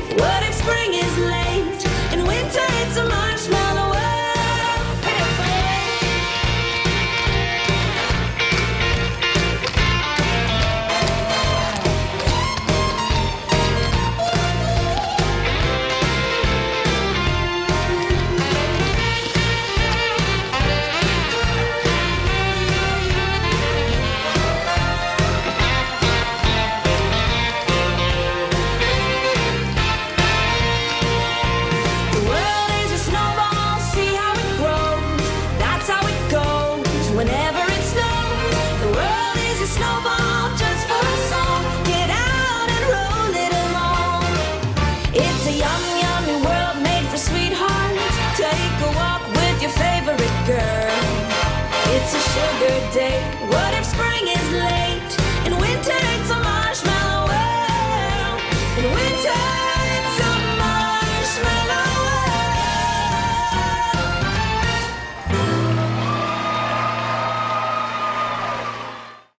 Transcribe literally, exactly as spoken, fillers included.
What if spring is late? In winter it's a marshmallow world. The world is a snowball, see how it grows. That's how it goes whenever it snows. The world is a snowball just for a song. Get out and roll it along. It's a yummy, yummy world made for sweethearts. Take a walk with your favorite girl. It's a sugar day. What if spring is late?